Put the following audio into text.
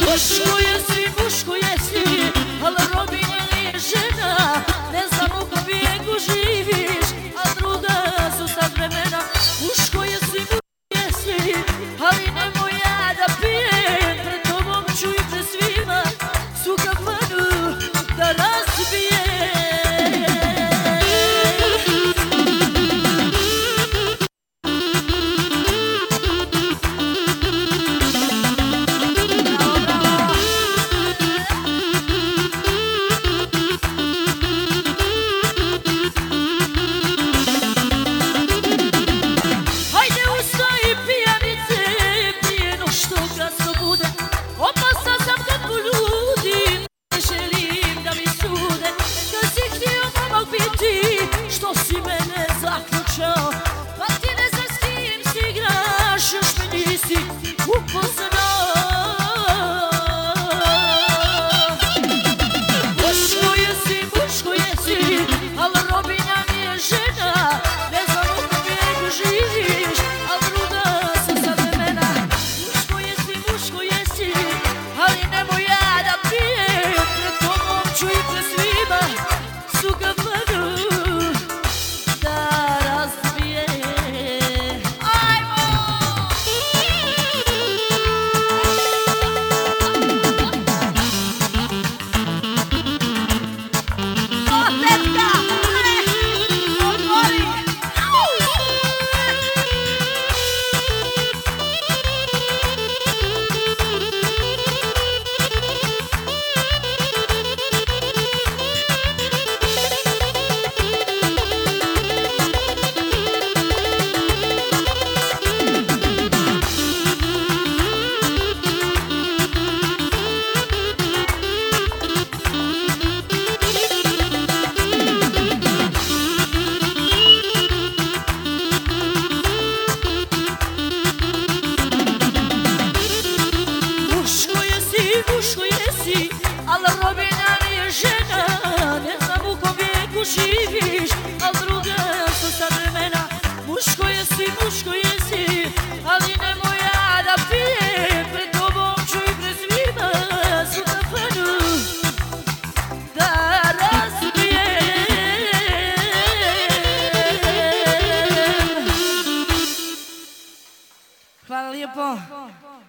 Muško jesi, muško jesi, al robinja nije žena. Ne znam u kom vijeku živiš, a druga su sad vremena. Muško jesi, muško jesi, ali nemoj ja da pijem. Pred tobom ću i pred svima su kafanu da razbijem. Što si mene zaključao, pa ti ne znam s kim si igraš, još me nisi upoznao. Muško jesi, al robinja nije žena. Ne znam u kom vijeku živiš, al druga su sad vremena. Muško jesi, ali nemoj ja da pijem. Pred tobom ću i pred svima su kafanu da razbijem. Ajmo! Otetka! Otvori! Muško jesi, al robinja nije žena. Ne znam u kom vijeku živiš, al druga su sad vremena. Muško jesi, ali nemoj ja da pijem. Pred tobom ću i pred svima su kafanu da razbijem. Hvala lijepo.